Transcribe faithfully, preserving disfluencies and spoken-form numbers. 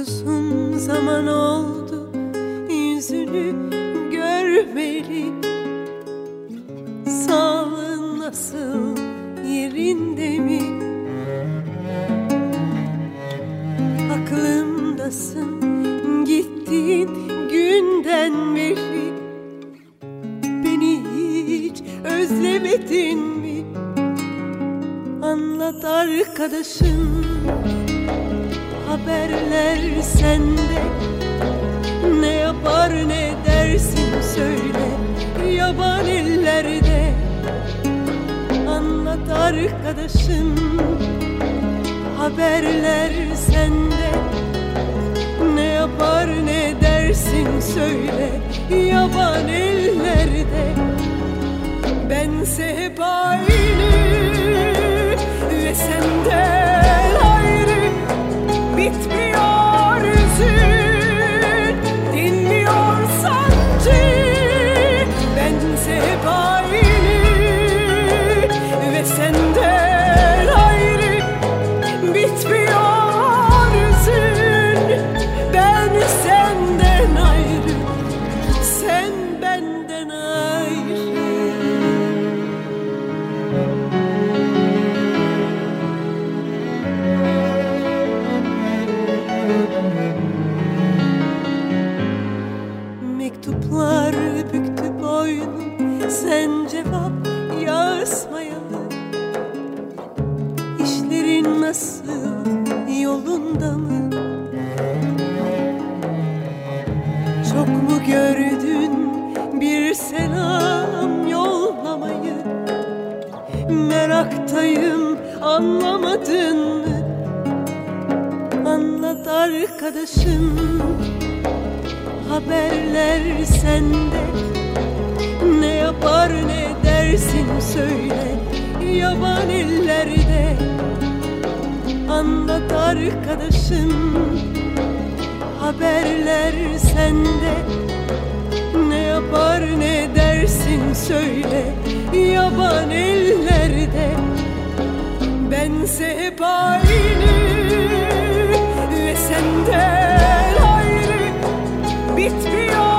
Uzun zaman oldu yüzünü görmeli. Sağlığın nasıl, yerinde mi? Aklımdasın gittiğin günden beri. Beni hiç özlemedin mi? Anlat arkadaşım, haberler sende. Ne yapar ne dersin söyle, yaban ellerde. Anlat arkadaşım, haberler sende. Ne yapar ne dersin söyle, yaban ellerde. Bense hep aynı ve senden ayrı. Bitmiyor hüzün, dinmiyor sancı. Bense hep aynı ve senden ayrı. Bitmiyor hüzün, ben senden ayrı, sen benden ayrı. Mektuplar büktü boynum, sen cevap yazmayalı. İşlerin nasıl, yolunda mı? Çok mu gördün bir selam yollamayı? Meraktayım, anlamadın mı? Anlat arkadaşım, haberler sende. Ne yapar ne dersin söyle, yaban ellerde. Anlat arkadaşım, haberler sende. Ne yapar ne dersin söyle, yaban ellerde. Bense hep aynı ve senden ayrı. Bitmiyor